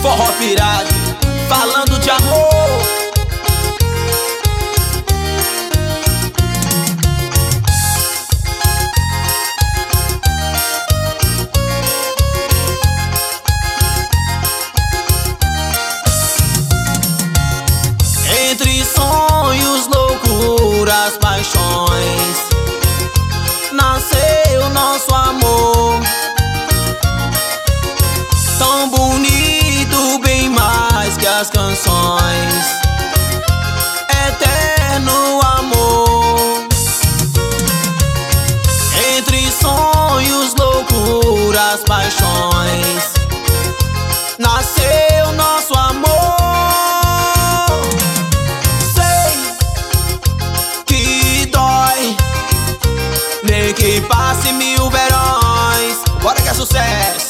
forró pirado, falando de amor. Entre sonhos, loucuras, paixões, nasceu nosso amor. Tão bonito, bem mais que as canções. Eterno amor. Entre sonhos, loucuras, paixões, nasceu nosso amor. Nem que passe 1000 verões. Bora que é sucesso.